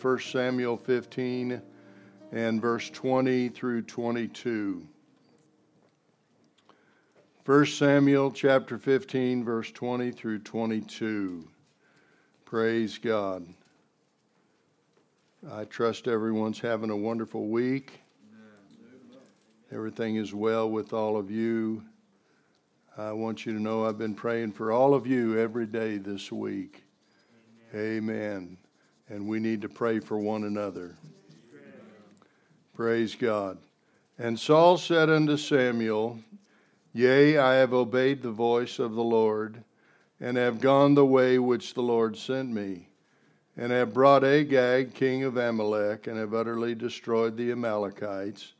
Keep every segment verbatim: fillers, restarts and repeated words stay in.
First Samuel fifteen and verse twenty through twenty-two. First Samuel chapter fifteen, verse twenty through twenty-two. Praise God. I trust everyone's having a wonderful week. Everything is well with all of you. I want you to know I've been praying for all of you every day this week. Amen. Amen. And we need to pray for one another. Praise God. And Saul said unto Samuel, Yea, I have obeyed the voice of the Lord, and have gone the way which the Lord sent me, and have brought Agag, king of Amalek, and have utterly destroyed the Amalekites.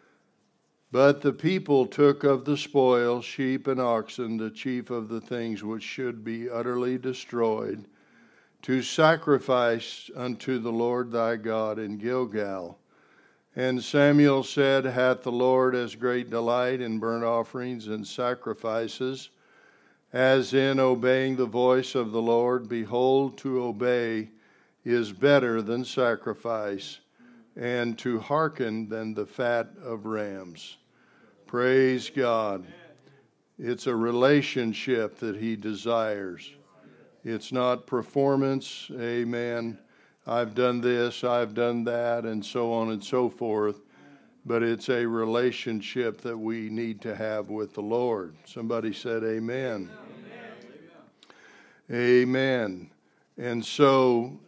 But the people took of the spoil sheep and oxen, the chief of the things which should be utterly destroyed, to sacrifice unto the Lord thy God in Gilgal. And Samuel said, Hath the Lord as great delight in burnt offerings and sacrifices, as in obeying the voice of the Lord? Behold, to obey is better than sacrifice, and to hearken than the fat of rams. Praise God. It's a relationship that he desires. It's not performance, amen. I've done this, I've done that, and so on and so forth. But it's a relationship that we need to have with the Lord. Somebody said amen. Amen. Amen. And so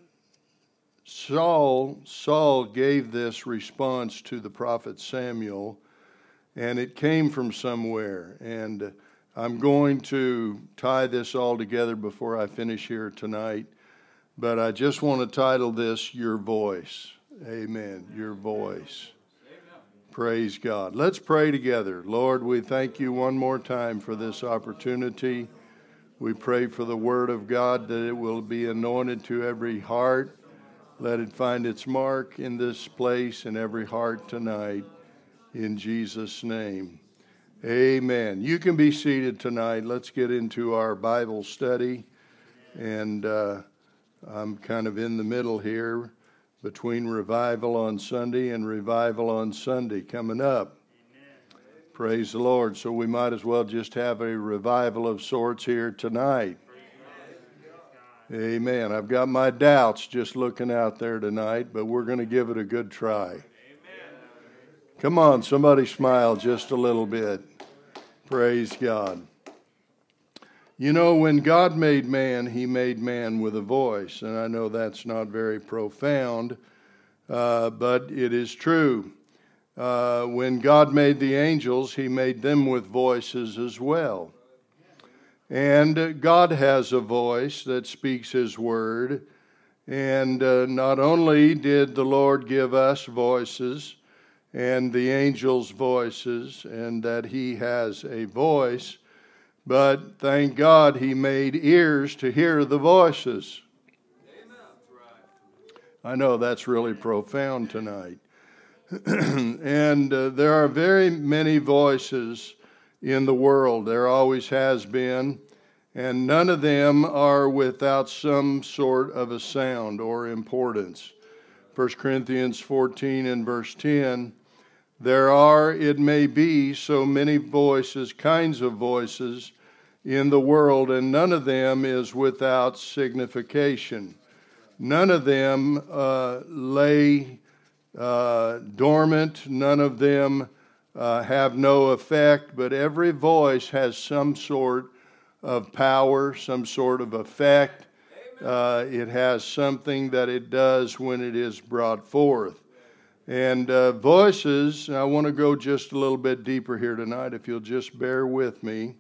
Saul, Saul gave this response to the prophet Samuel, and it came from somewhere. And I'm going to tie this all together before I finish here tonight, but I just want to title this, Your Voice. Amen. Your Voice. Praise God. Let's pray together. Lord, we thank you one more time for this opportunity. We pray for the Word of God, that it will be anointed to every heart. Let it find its mark in this place in every heart tonight. In Jesus' name. Amen. You can be seated tonight. Let's get into our Bible study. And uh, I'm kind of in the middle here between revival on Sunday and revival on Sunday coming up. Amen. Praise the Lord. So we might as well just have a revival of sorts here tonight. Amen. Amen. I've got my doubts just looking out there tonight, but we're going to give it a good try. Come on, somebody smile just a little bit. Praise God. You know, when God made man, he made man with a voice. And I know that's not very profound, uh, but it is true. Uh, when God made the angels, he made them with voices as well. And God has a voice that speaks his word. And uh, not only did the Lord give us voices, and the angels' voices, and that he has a voice, but thank God he made ears to hear the voices. I know that's really profound tonight. And uh, there are very many voices in the world. There always has been, and none of them are without some sort of a sound or importance. First Corinthians fourteen and verse ten, there are, it may be, so many voices, kinds of voices in the world, and none of them is without signification. None of them uh, lay uh, dormant. None of them uh, have no effect, but every voice has some sort of power, some sort of effect. Uh, it has something that it does when it is brought forth. And uh, voices, I want to go just a little bit deeper here tonight, if you'll just bear with me.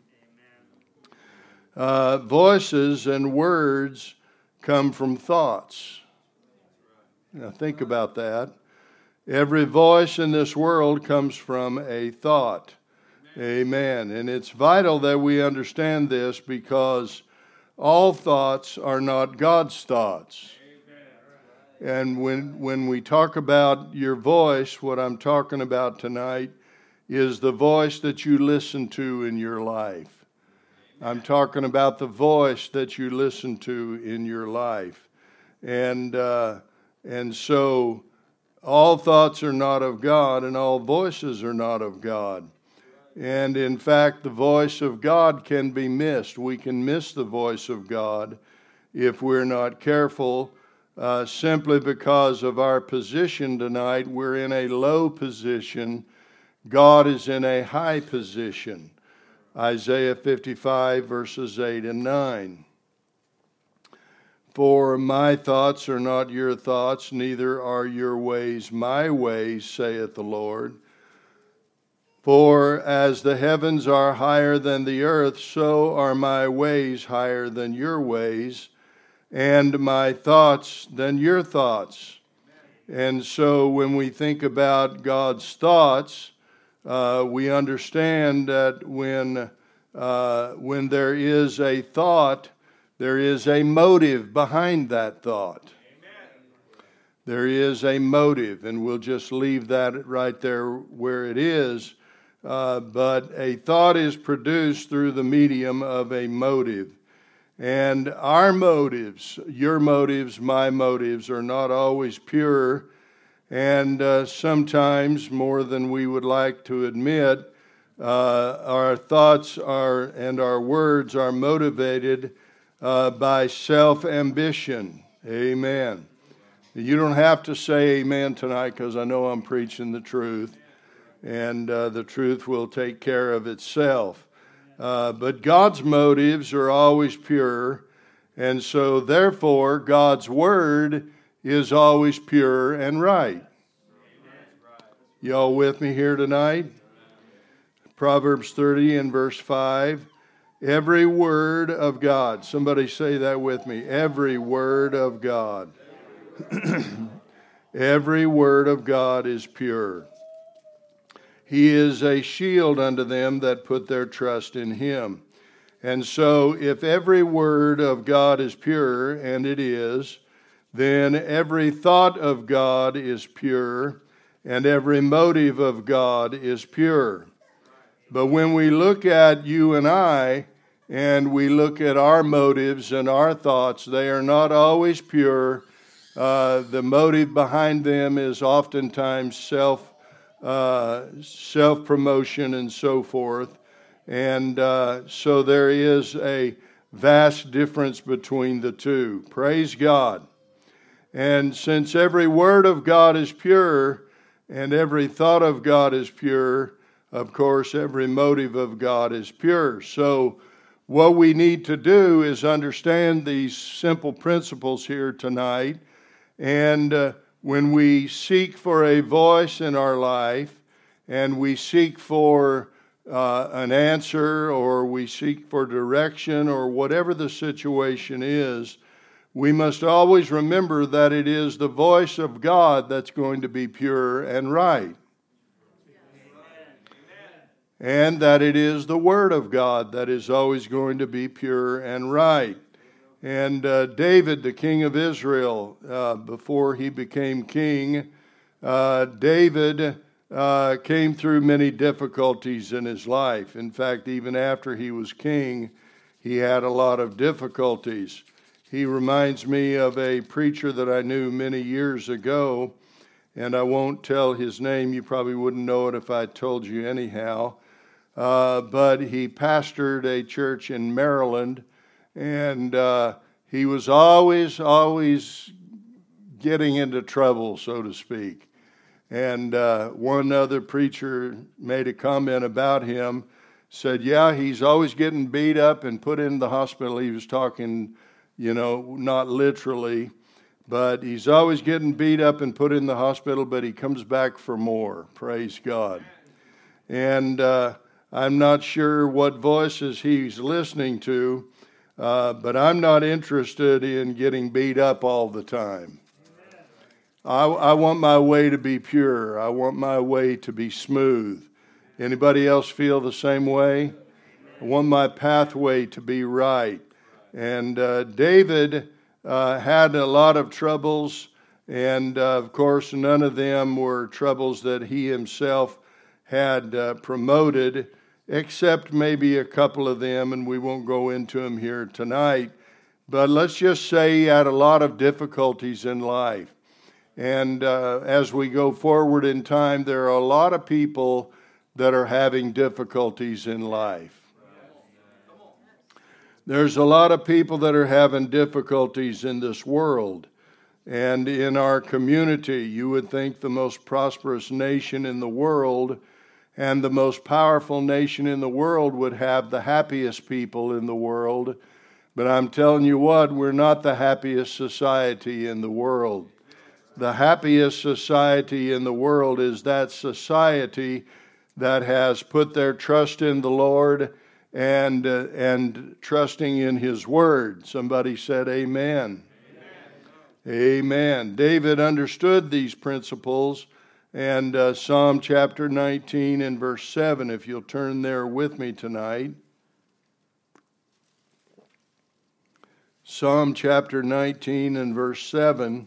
Uh, voices and words come from thoughts. Now think about that. Every voice in this world comes from a thought. Amen. And it's vital that we understand this, because all thoughts are not God's thoughts. And when when we talk about your voice, what I'm talking about tonight is the voice that you listen to in your life. I'm talking about the voice that you listen to in your life. And uh, And so all thoughts are not of God, and all voices are not of God. And in fact, the voice of God can be missed. We can miss the voice of God if we're not careful, uh, simply because of our position tonight. We're in a low position. God is in a high position. Isaiah fifty-five, verses eight and nine. For my thoughts are not your thoughts, neither are your ways my ways, saith the Lord. For as the heavens are higher than the earth, so are my ways higher than your ways, and my thoughts than your thoughts. And so when we think about God's thoughts, uh, we understand that when uh, when there is a thought, there is a motive behind that thought. Amen. There is a motive, and we'll just leave that right there where it is. Uh, but a thought is produced through the medium of a motive. And our motives, your motives, my motives, are not always pure. And uh, sometimes, more than we would like to admit, uh, our thoughts are and our words are motivated Uh, by self-ambition. Amen. You don't have to say amen tonight, because I know I'm preaching the truth, and uh, the truth will take care of itself. Uh, but God's motives are always pure, and so therefore God's word is always pure and right. Y'all with me here tonight? Proverbs thirty and verse five. Every word of God. Somebody say that with me. Every word of God. Every word of God is pure. He is a shield unto them that put their trust in him. And so if every word of God is pure, and it is, then every thought of God is pure, and every motive of God is pure. But when we look at you and I, and we look at our motives and our thoughts, they are not always pure. Uh, the motive behind them is oftentimes self, uh, self-promotion and so forth. And uh, so there is a vast difference between the two. Praise God. And since every word of God is pure, and every thought of God is pure, of course, every motive of God is pure. So what we need to do is understand these simple principles here tonight. And uh, when we seek for a voice in our life, and we seek for uh, an answer, or we seek for direction, or whatever the situation is, we must always remember that it is the voice of God that's going to be pure and right. And that it is the Word of God that is always going to be pure and right. And uh, David, the king of Israel, uh, before he became king, uh, David uh, came through many difficulties in his life. In fact, even after he was king, he had a lot of difficulties. He reminds me of a preacher that I knew many years ago, and I won't tell his name. You probably wouldn't know it if I told you anyhow. Uh, but he pastored a church in Maryland, and uh, he was always, always getting into trouble, so to speak. And uh, one other preacher made a comment about him, said, yeah, he's always getting beat up and put in the hospital. He was talking, you know, not literally, but he's always getting beat up and put in the hospital, but he comes back for more. Praise God. And uh, I'm not sure what voices he's listening to, uh, but I'm not interested in getting beat up all the time. I, I want my way to be pure. I want my way to be smooth. Anybody else feel the same way? I want my pathway to be right. And uh, David uh, had a lot of troubles, and uh, of course none of them were troubles that he himself had uh, promoted, except maybe a couple of them, and we won't go into them here tonight. But let's just say he had a lot of difficulties in life. And uh, as we go forward in time, there are a lot of people that are having difficulties in life. There's a lot of people that are having difficulties in this world and in our community. You would think the most prosperous nation in the world and the most powerful nation in the world would have the happiest people in the world. But I'm telling you what, we're not the happiest society in the world. The happiest society in the world is that society that has put their trust in the Lord and uh, and trusting in His Word. Somebody said amen. Amen. Amen. David understood these principles, and uh, Psalm chapter nineteen and verse seven, if you'll turn there with me tonight. Psalm chapter nineteen and verse seven.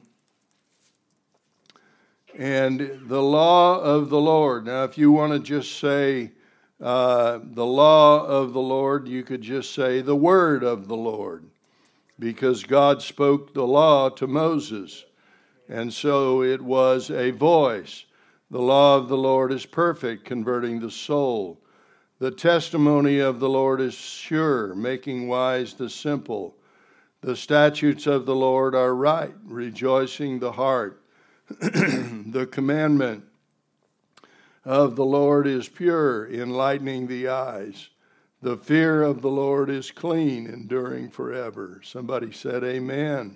And the law of the Lord. Now, if you want to just say uh, the law of the Lord, you could just say the word of the Lord, because God spoke the law to Moses. And so it was a voice. The law of the Lord is perfect, converting the soul. The testimony of the Lord is sure, making wise the simple. The statutes of the Lord are right, rejoicing the heart. The commandment of the Lord is pure, enlightening the eyes. The fear of the Lord is clean, enduring forever. Somebody said amen.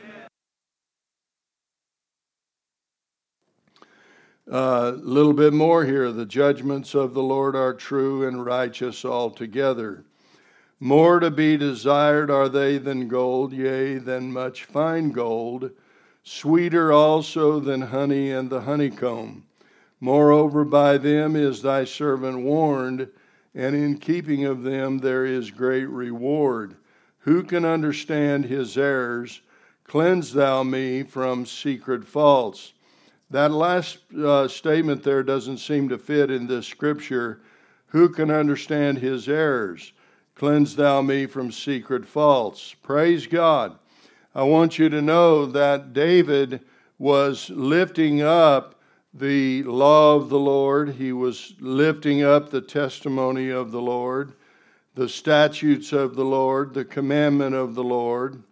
A uh, little bit more here. The judgments of the Lord are true and righteous altogether. More to be desired are they than gold, yea, than much fine gold. Sweeter also than honey and the honeycomb. Moreover, by them is thy servant warned, and in keeping of them there is great reward. Who can understand his errors? Cleanse thou me from secret faults. That last uh, statement there doesn't seem to fit in this scripture. Who can understand his errors? Cleanse thou me from secret faults. Praise God. I want you to know that David was lifting up the law of the Lord. He was lifting up the testimony of the Lord, the statutes of the Lord, the commandment of the Lord,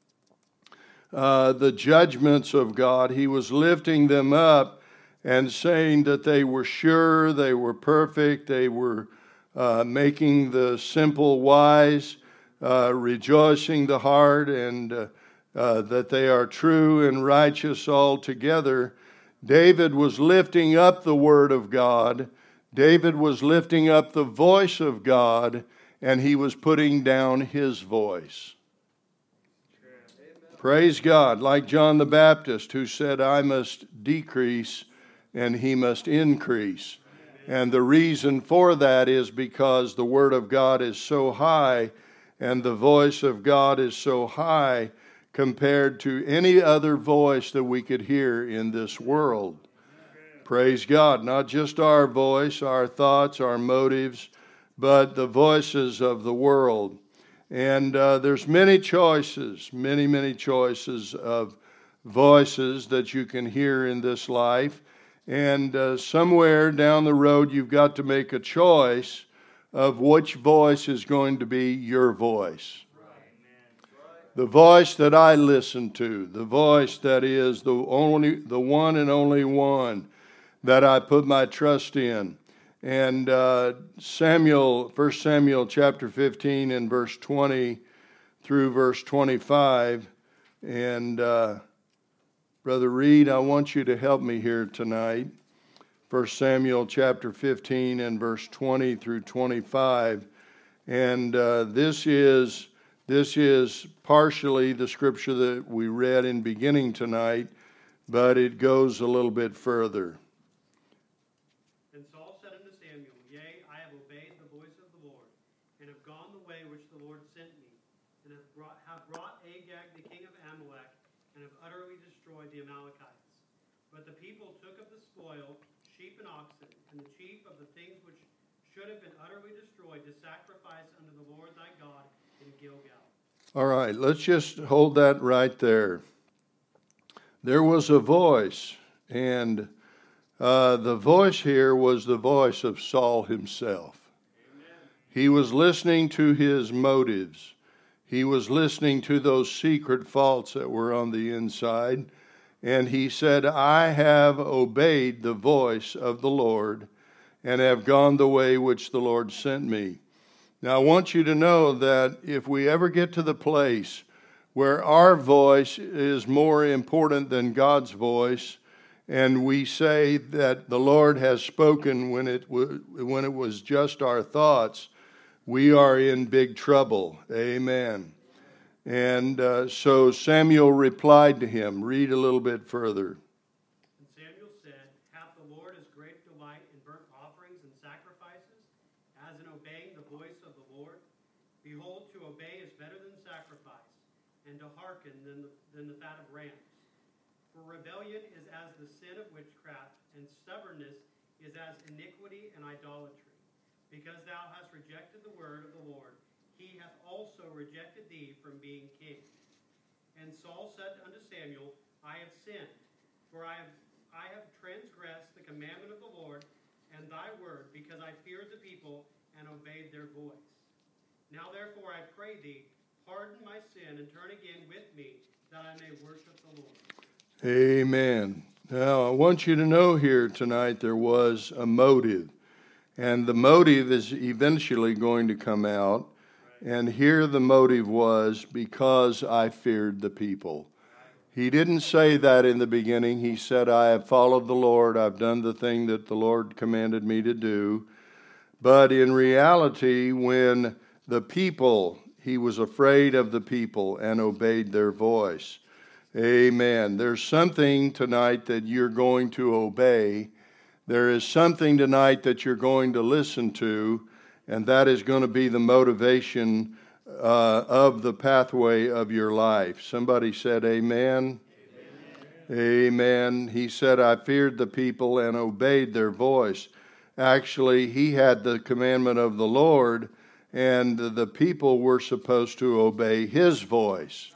uh, the judgments of God. He was lifting them up and saying that they were sure, they were perfect, they were uh, making the simple wise, uh, rejoicing the heart, and uh, Uh, that they are true and righteous altogether. David was lifting up the Word of God. David was lifting up the voice of God, and he was putting down his voice. Amen. Praise God. Like John the Baptist, who said, I must decrease and he must increase. Amen. And the reason for that is because the Word of God is so high and the voice of God is so high compared to any other voice that we could hear in this world. Praise God. Not just our voice, our thoughts, our motives, but the voices of the world. And uh, there's many choices, many, many choices of voices that you can hear in this life. And uh, somewhere down the road, you've got to make a choice of which voice is going to be your voice. The voice that I listen to, the voice that is the only, the one and only one that I put my trust in. And uh, Samuel, First Samuel chapter fifteen and verse twenty through verse twenty-five. And uh, Brother Reed, I want you to help me here tonight. First Samuel chapter fifteen and verse twenty through twenty-five. And uh, this is... This is partially the scripture that we read in beginning tonight, but it goes a little bit further. And Saul said unto Samuel, Yea, I have obeyed the voice of the Lord, and have gone the way which the Lord sent me, and have brought, have brought Agag the king of Amalek, and have utterly destroyed the Amalekites. But the people took of the spoil sheep and oxen, and the chief of the things which should have been utterly destroyed to sacrifice unto the Lord thy God in Gilgal. All right, let's just hold that right there. there was a voice, and uh, the voice here was the voice of Saul himself. Amen. He was listening to his motives. He was listening to those secret faults that were on the inside. And he said, I have obeyed the voice of the Lord and have gone the way which the Lord sent me. Now, I want you to know that if we ever get to the place where our voice is more important than God's voice, and we say that the Lord has spoken when it w- when it was just our thoughts, we are in big trouble. Amen. And uh, so Samuel replied to him. Read a little bit further. And Samuel said, hath the Lord as great delight in burnt offerings and sacrifices, as in obeying the voice of the Lord? Behold, to obey is better than sacrifice, and to hearken than the, than the fat of rams. For rebellion is as the sin of witchcraft, and stubbornness is as iniquity and idolatry. Because thou hast rejected the word of the Lord, he hath also rejected thee from being king. And Saul said unto Samuel, I have sinned, for I have, I have transgressed the commandment of the Lord and thy word, because I feared the people and obeyed their voice. Now therefore I pray thee, pardon my sin, and turn again with me, that I may worship the Lord. Amen. Now I want you to know here tonight there was a motive. And the motive is eventually going to come out. And here the motive was, because I feared the people. He didn't say that in the beginning. He said, I have followed the Lord. I've done the thing that the Lord commanded me to do. But in reality, when the people, he was afraid of the people and obeyed their voice. Amen. There's something tonight that you're going to obey. There is something tonight that you're going to listen to, and that is going to be the motivation uh, of the pathway of your life. Somebody said amen. Amen. Amen. He said, I feared the people and obeyed their voice. Actually, he had the commandment of the Lord, and the people were supposed to obey his voice.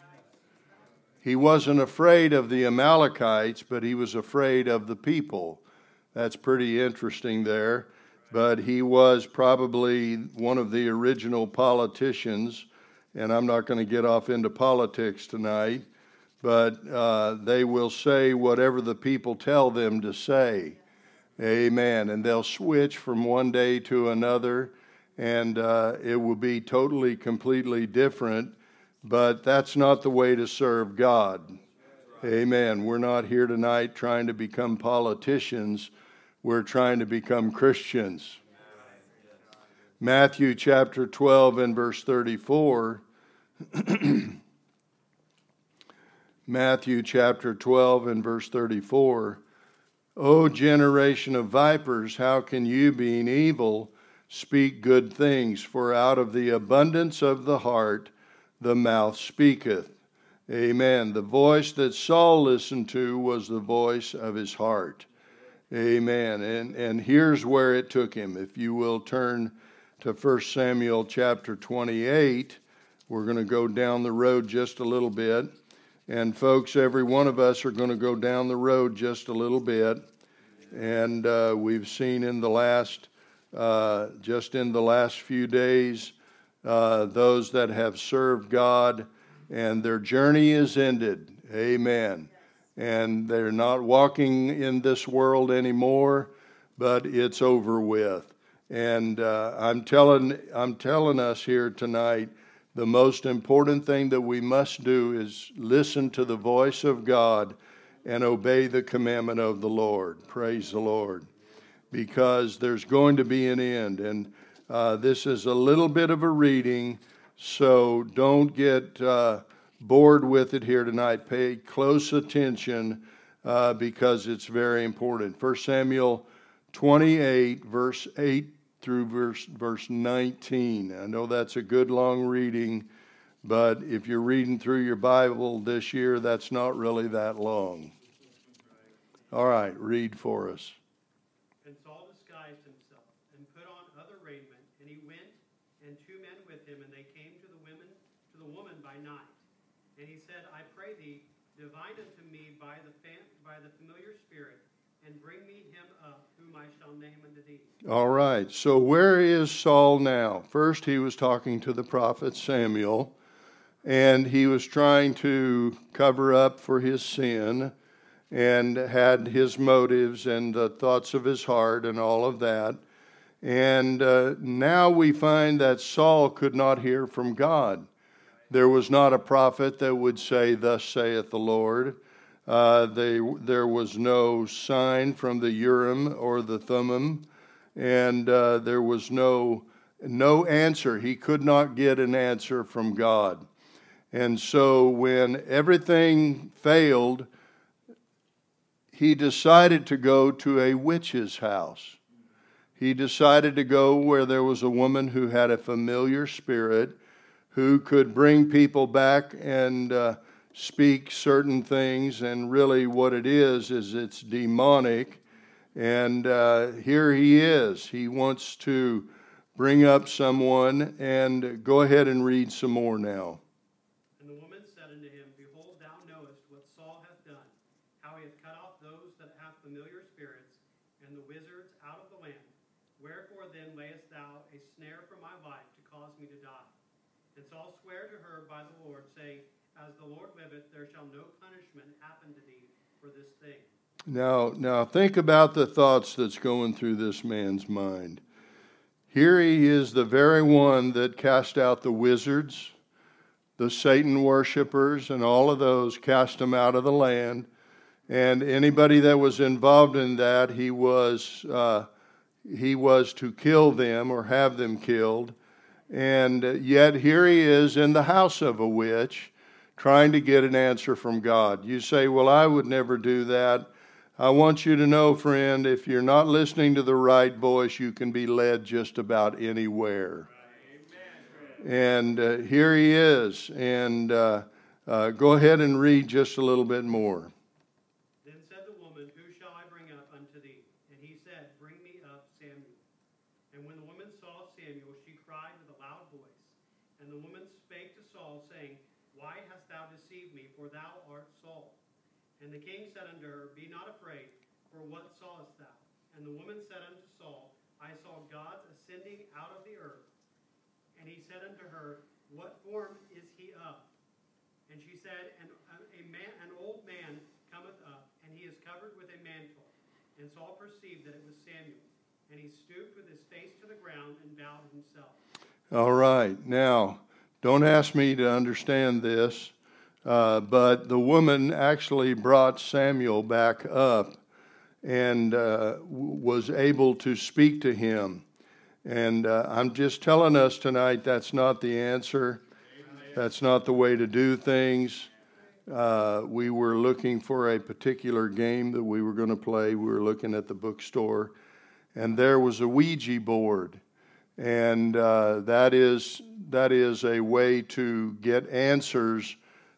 He wasn't afraid of the Amalekites, but he was afraid of the people. That's pretty interesting there. But he was probably one of the original politicians, and I'm not going to get off into politics tonight, but uh, they will say whatever the people tell them to say. Amen. And they'll switch from one day to another, and uh, it will be totally, completely different, but that's not the way to serve God. Amen. We're not here tonight trying to become politicians. We're trying to become Christians. Matthew chapter twelve and verse thirty-four. Matthew chapter twelve and verse thirty-four. O generation of vipers, how can you, being evil, speak good things? For out of the abundance of the heart the mouth speaketh. Amen. The voice that Saul listened to was the voice of his heart. Amen. And and here's where it took him. If you will turn to First Samuel chapter twenty-eight, we're going to go down the road just a little bit. And folks, every one of us are going to go down the road just a little bit. And uh, we've seen in the last, uh, just in the last few days, uh, those that have served God and their journey is ended. Amen. And they're not walking in this world anymore, but it's over with. And uh, I'm telling, I'm telling us here tonight, the most important thing that we must do is listen to the voice of God and obey the commandment of the Lord. Praise the Lord. Because there's going to be an end. And uh, this is a little bit of a reading, so don't get Uh, bored with it here tonight. Pay close attention uh, because it's very important. First Samuel twenty-eight, verse eight through verse, verse nineteen. I know that's a good long reading, but if you're reading through your Bible this year, that's not really that long. All right, read for us. And Saul disguised himself and put on other raiment, and he went, and two men with him, and they came to the women, to the woman by night. And he said, I pray thee, divine unto me by the fam- by the familiar spirit, and bring me him up, whom I shall name unto thee. All right, so where is Saul now? First, he was talking to the prophet Samuel, and he was trying to cover up for his sin, and had his motives and the thoughts of his heart and all of that. And uh, now we find that Saul could not hear from God. There was not a prophet that would say, "Thus saith the Lord." Uh, they, there was no sign from the Urim or the Thummim, and uh, there was no, no answer. He could not get an answer from God. And so when everything failed, he decided to go to a witch's house. He decided to go where there was a woman who had a familiar spirit, who could bring people back and uh, speak certain things. And really what it is, is it's demonic. And uh, here he is. He wants to bring up someone. And go ahead and read some more now. And the woman said unto him, Behold, thou knowest what Saul hath done, how he hath cut off those that have familiar spirits, and the wizards out of the land. Wherefore then layest thou a snare for my life, to cause me to die? And Saul sware to her by the Lord, saying, As the Lord liveth, there shall no punishment happen to thee for this thing. Now, now think about the thoughts that's going through this man's mind. Here he is, the very one that cast out the wizards, the Satan worshipers, and all of those, cast them out of the land. And anybody that was involved in that, he was uh, he was to kill them or have them killed. And yet here he is in the house of a witch, trying to get an answer from God. You say, well, I would never do that. I want you to know, friend, if you're not listening to the right voice, you can be led just about anywhere. And uh, here he is. And uh, uh, go ahead and read just a little bit more. Then said the woman, Who shall I bring up unto thee? And he said, Bring me up Samuel. And when the woman saw Samuel, she cried with a loud voice. And the woman spake to Saul, saying, Why hast thou deceived me? For thou art Saul. And the king said unto her, Be not afraid, for what sawest thou? And the woman said unto Saul, I saw God ascending out of the earth. And he said unto her, What form is he of? And she said, An, a man, an old man cometh up, and he is covered with a mantle. And Saul perceived that it was Samuel. And he stooped with his face to the ground and bowed himself. All right. Now, don't ask me to understand this. Uh, but the woman actually brought Samuel back up and uh, w- was able to speak to him. And uh, I'm just telling us tonight that's not the answer. That's not the way to do things. Uh, we were looking for a particular game that we were going to play. We were looking at the bookstore, and there was a Ouija board. And uh, that is that is a way to get answers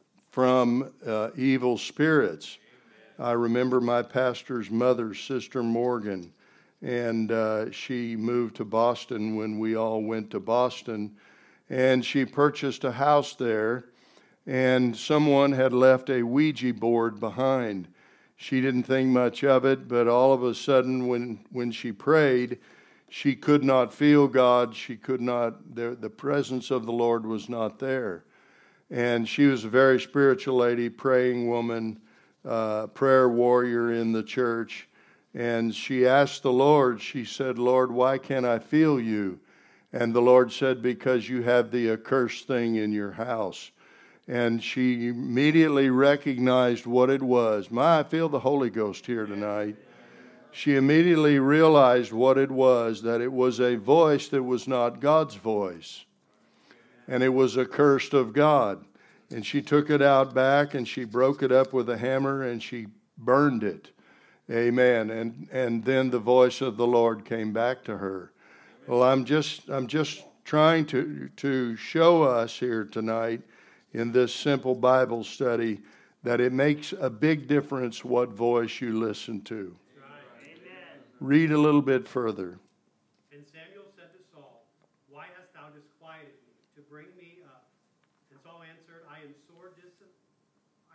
from uh, evil spirits. I remember my pastor's mother, Sister Morgan, and uh, she moved to Boston when we all went to Boston, and she purchased a house there, and someone had left a Ouija board behind. She didn't think much of it, but all of a sudden when, when she prayed, she could not feel God. She could not, the, the presence of the Lord was not there. And she was a very spiritual lady, praying woman, uh, prayer warrior in the church. And she asked the Lord, she said, Lord, why can't I feel you? And the Lord said, because you have the accursed thing in your house. And she immediately recognized what it was. My, I feel the Holy Ghost here tonight. She immediately realized what it was, that it was a voice that was not God's voice. And it was accursed of God. And she took it out back and she broke it up with a hammer and she burned it. Amen. And and then the voice of the Lord came back to her. Well, I'm just I'm just trying to to show us here tonight in this simple Bible study that it makes a big difference what voice you listen to. Right. Amen. Read a little bit further. And Samuel said to Saul, Why hast thou disquieted me to bring me up? And Saul answered, I am sore dis- I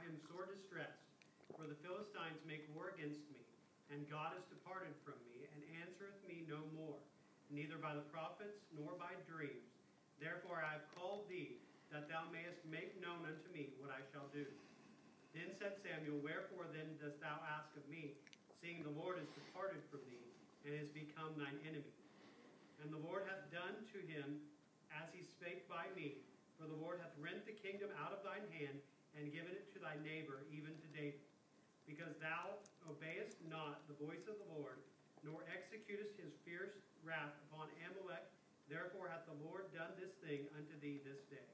I am sore distressed, for the Philistines make war against me, and God is departed from me, and answereth me no more, neither by the prophets, nor by dreams. Therefore I have called thee, that thou mayest make known unto me what I shall do. Then said Samuel, Wherefore then dost thou ask of me, seeing the Lord is departed from thee, and is become thine enemy? And the Lord hath done to him as he spake by me, for the Lord hath rent the kingdom out of thine hand, and given it to thy neighbor, even to David. Because thou obeyest not the voice of the Lord, nor executest his fierce wrath upon Amalek, therefore hath the Lord done this thing unto thee this day.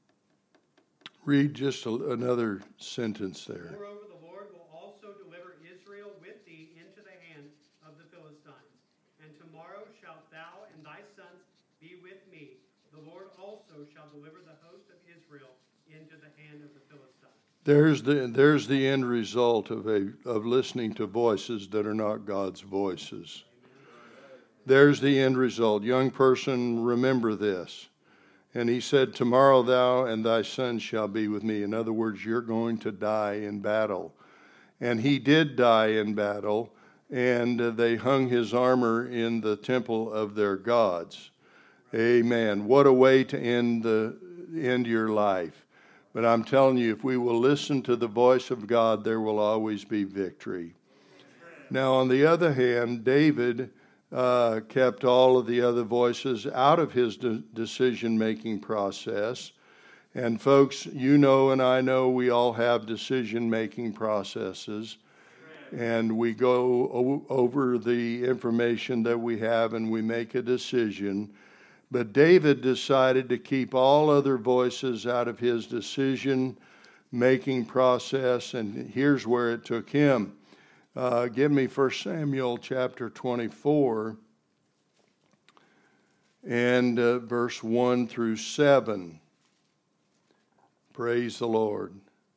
Read just a, another sentence there. Moreover, the Lord will also deliver Israel with thee into the hand of the Philistines. And tomorrow shalt thou and thy sons be with me. The Lord also shall deliver the host of Israel into the hand of the Philistines. There's the there's the end result of a of listening to voices that are not God's voices. There's the end result. Young person, remember this. And he said, tomorrow thou and thy sons shall be with me. In other words, you're going to die in battle. And he did die in battle, and they hung his armor in the temple of their gods. Amen. What a way to end the end your life. But I'm telling you, if we will listen to the voice of God, there will always be victory. Now, on the other hand, David uh, kept all of the other voices out of his de- decision-making process. And folks, you know and I know we all have decision-making processes. And we go o- over the information that we have and we make a decision. But David decided to keep all other voices out of his decision-making process, and here's where it took him. Uh, give me First Samuel chapter twenty-four and uh, verse one through seven. Praise the Lord.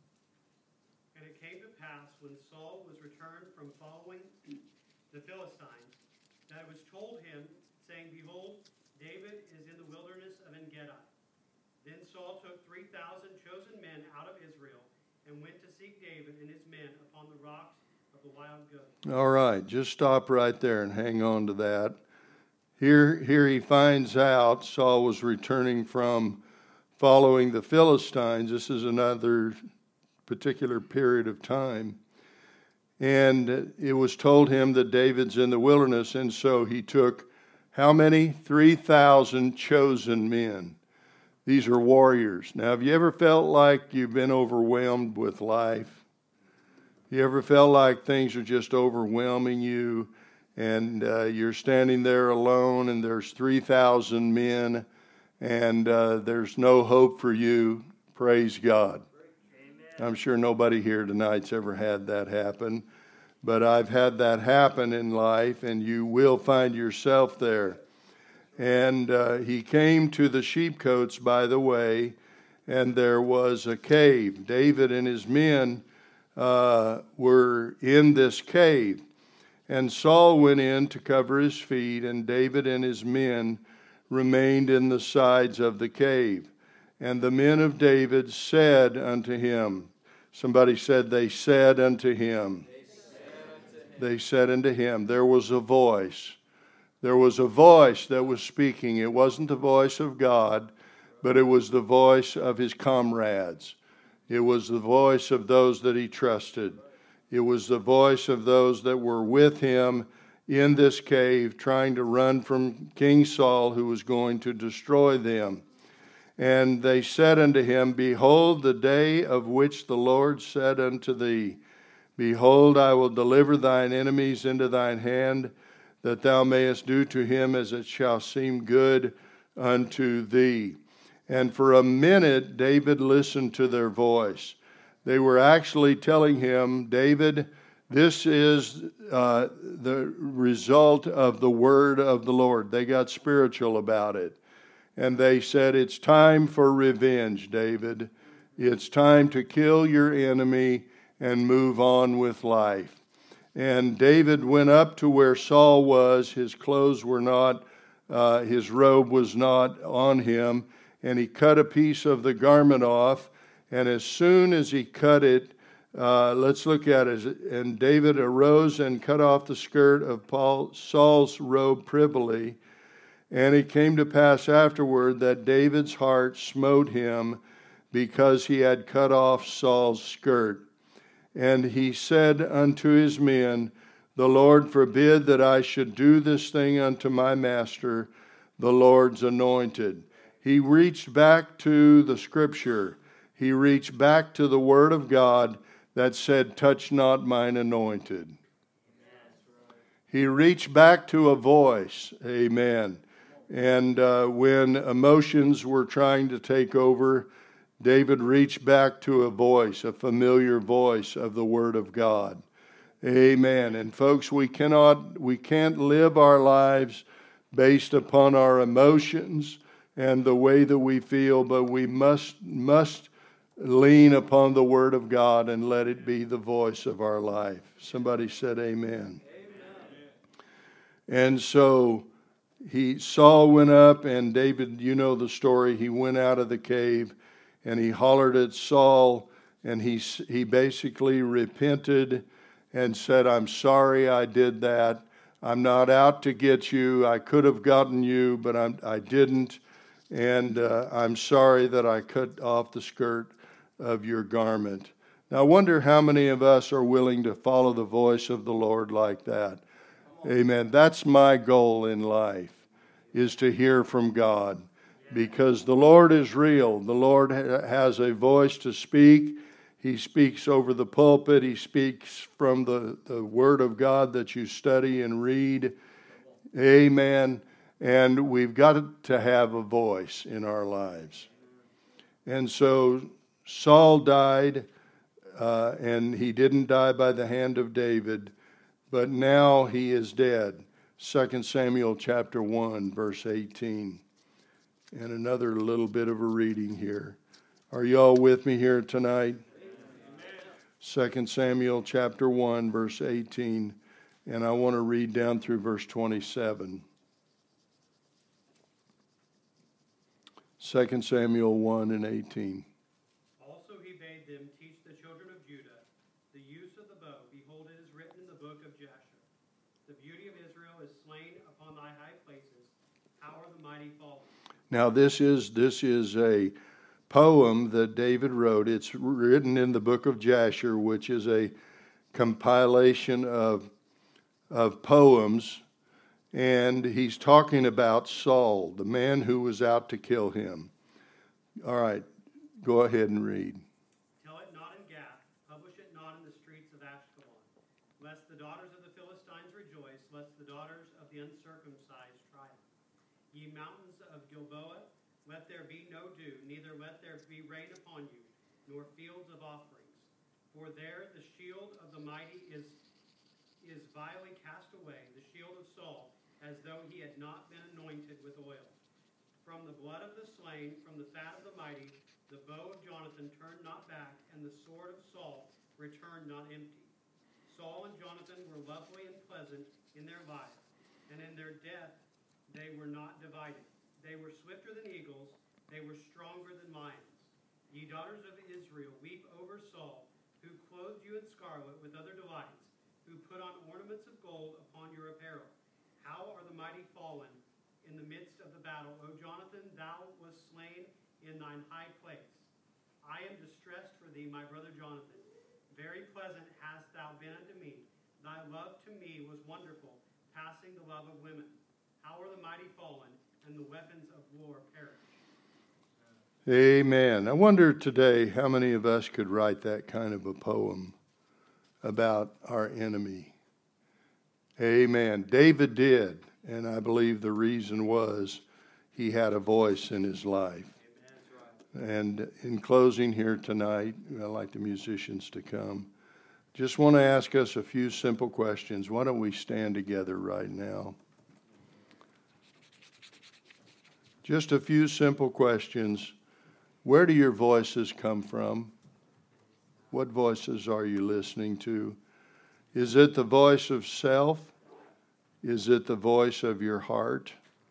And it came to pass, when Saul was returned from following the Philistines, that it was told him, saying, Behold, David is in the wilderness of En-Gedi. Then Saul took three thousand chosen men out of Israel, and went to seek David and his men upon the rocks of the wild goats. All right, just stop right there and hang on to that. Here, here he finds out Saul was returning from following the Philistines. This is another particular period of time. And it was told him that David's in the wilderness, and so he took how many? three thousand chosen men. These are warriors. Now, have you ever felt like you've been overwhelmed with life? You ever felt like things are just overwhelming you, and uh, you're standing there alone, and there's three thousand men, and uh, there's no hope for you? Praise God. Amen. I'm sure nobody here tonight's ever had that happen, but I've had that happen in life, and you will find yourself there. And uh, he came to the sheepcotes, by the way, and there was a cave. David and his men uh, were in this cave. And Saul went in to cover his feet, and David and his men remained in the sides of the cave. And the men of David said unto him, somebody said, they said unto him. They said unto him. They said unto him. There was a voice. There was a voice that was speaking. It wasn't the voice of God, but it was the voice of his comrades. It was the voice of those that he trusted. It was the voice of those that were with him in this cave, trying to run from King Saul, who was going to destroy them. And they said unto him, Behold, the day of which the Lord said unto thee, Behold, I will deliver thine enemies into thine hand, that thou mayest do to him as it shall seem good unto thee. And for a minute, David listened to their voice. They were actually telling him, David, this is uh, the result of the word of the Lord. They got spiritual about it. And they said, it's time for revenge, David. It's time to kill your enemy and move on with life. And David went up to where Saul was. His clothes were not, uh, his robe was not on him. And he cut a piece of the garment off. And as soon as he cut it, Uh, let's look at it. And David arose and cut off the skirt of Paul, Saul's robe privily. And it came to pass afterward that David's heart smote him because he had cut off Saul's skirt. And he said unto his men, The Lord forbid that I should do this thing unto my master, the Lord's anointed. He reached back to the scripture. He reached back to the word of God that said, touch not mine anointed. He reached back to a voice. Amen. And uh, when emotions were trying to take over, David reached back to a voice, a familiar voice of the word of God. Amen. And folks, we cannot, we can't live our lives based upon our emotions and the way that we feel, but we must must lean upon the word of God and let it be the voice of our life. Somebody said amen. Amen. And so he Saul went up, and David, you know the story, he went out of the cave and he hollered at Saul, and he he basically repented and said, I'm sorry I did that. I'm not out to get you. I could have gotten you, but I'm, I didn't. And uh, I'm sorry that I cut off the skirt of your garment. Now, I wonder how many of us are willing to follow the voice of the Lord like that. Amen. That's my goal in life, is to hear from God. Because the Lord is real. The Lord ha- has a voice to speak. He speaks over the pulpit. He speaks from the, the Word of God that you study and read. Amen. And we've got to have a voice in our lives. And so Saul died, uh, and he didn't die by the hand of David, but now he is dead. Second Samuel chapter one, verse eighteen. And another little bit of a reading here. Are you all with me here tonight? Second Samuel chapter one, verse eighteen. And I want to read down through verse twenty-seven. Second Samuel one and eighteen. Also he bade them teach the children of Judah the use of the bow. Behold, it is written in the book of Jasher. The beauty of Israel is slain upon thy high places. How are the mighty fallen? Now this is this is a poem that David wrote. It's written in the book of Jasher, which is a compilation of of poems, and he's talking about Saul, the man who was out to kill him. All right, go ahead and read. Tell it not in Gath, publish it not in the streets of Ashkelon, lest the daughters of the Philistines rejoice, lest the daughters of the uncircumcised triumph. Ye mountains of Gilboa, let there be no dew, neither let there be rain upon you, nor fields of offerings. For there the shield of the mighty is, is vilely cast away, the shield of Saul, as though he had not been anointed with oil. From the blood of the slain, from the fat of the mighty, the bow of Jonathan turned not back, and the sword of Saul returned not empty. Saul and Jonathan were lovely and pleasant in their life, and in their death they were not divided. They were swifter than eagles, they were stronger than lions. Ye daughters of Israel, weep over Saul, who clothed you in scarlet with other delights, who put on ornaments of gold upon your apparel. How are the mighty fallen in the midst of the battle? O Jonathan, thou wast slain in thine high place. I am distressed for thee, my brother Jonathan. Very pleasant hast thou been unto me. Thy love to me was wonderful, passing the love of women. How are the mighty fallen, and the weapons of war perish? Amen. I wonder today how many of us could write that kind of a poem about our enemy. Amen. David did, and I believe the reason was he had a voice in his life. Amen. And in closing here tonight, I'd like the musicians to come. Just want to ask us a few simple questions. Why don't we stand together right now? Just a few simple questions. Where do your voices come from? What voices are you listening to? Is it the voice of self? Is it the voice of your heart?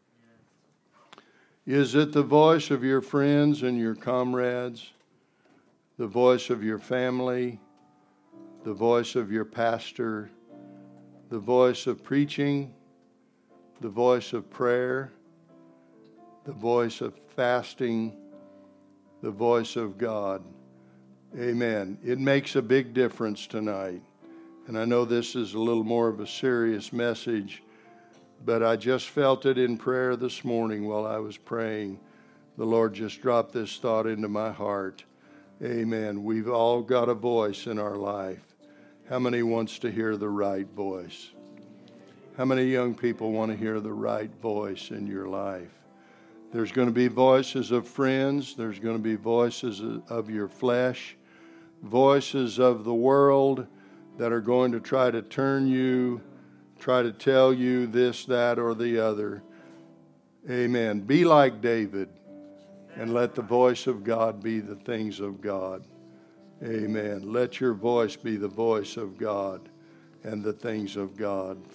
Is it the voice of your friends and your comrades? The voice of your family? the voice of your pastor, the voice of preaching, the voice of prayer, the voice of fasting, the voice of God. Amen. It makes a big difference tonight. And I know this is a little more of a serious message, but I just felt it in prayer this morning while I was praying. The Lord just dropped this thought into my heart. Amen. We've all got a voice in our life. How many wants to hear the right voice? How many young people want to hear the right voice in your life? There's going to be voices of friends. There's going to be voices of your flesh, voices of the world that are going to try to turn you, try to tell you this, that, or the other. Amen. Be like David and let the voice of God be the things of God. Amen. Let your voice be the voice of God and the things of God.